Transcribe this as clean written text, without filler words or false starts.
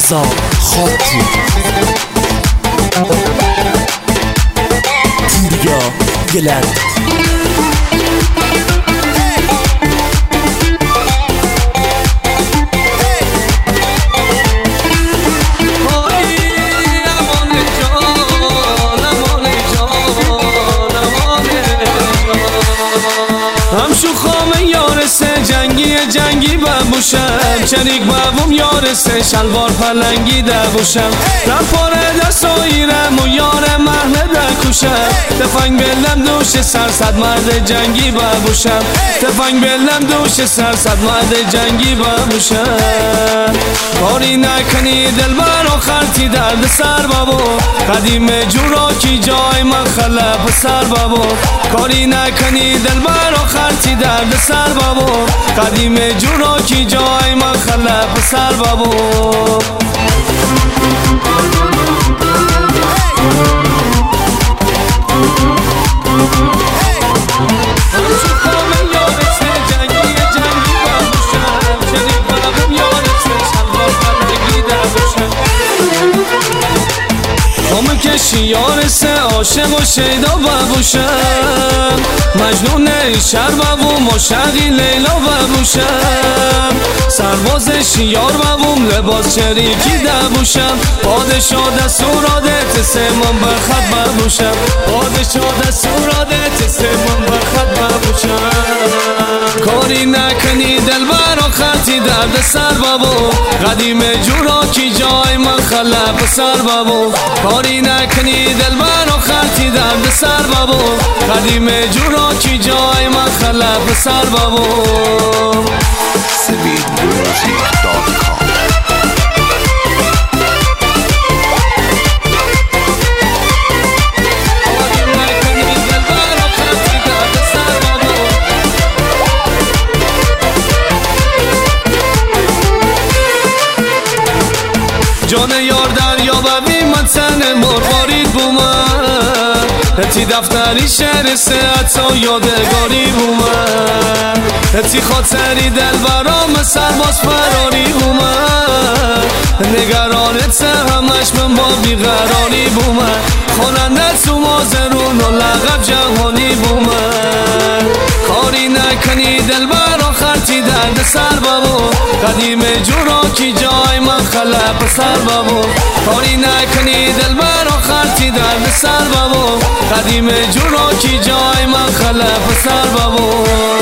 رضا خاکی پوریا گلند همشو خامه یارسه جنگی ببوشم چریک ببوم یارسه شلوار پلنگی دبوشم رفاره دستاییرم و یار محله دکوشم تفنگ بلم دوش سرصد مرد جنگی ببوشم تفنگ بلم دوش سرصد مرد جنگی ببوشم کاری نکنی دلبر و خرطی درد سر بابو قدیم جورا کی جای من خلب سر بابو کاری نکنی دلبر و خرطی درد سر بابو قدیم جورا کی جای من خلب سر بابو کشی یارسه عاشق و شیدا ببوشم مجنون شهر ببوم و شقی لیلا ببوشم سرباز شیار ببوم لباس چریکی دبوشم پادشاه دستورادت سیمان برخط ببوشم پادشاه دستورادت سیمان برخط ببوشم کاری نکنی دلبر و خطی درد سر بابو قدیم جورا کی جای من خلب سر بابو کاری نکنی دلبر و خطی درد سر بابو قدیم جورا کی جای من خلب سر بابو جان یار دریا ببین من تن مروارید بومن هتی دفتری شهر ساعت و یادگاری بومن هتی خاطری دل برام سرباز فراری بومن نگرانت همش من با بیقراری بومن خواننده تو مازرون و لقب جهانی بومن کاری نکنی دل برا خرطی درد سر بابو قدیم جورا کی جای من خلب سر بابو کاری نکنی دل برا خرطی درد سر بابو قدیم جورا کی جای من خلب سر بابو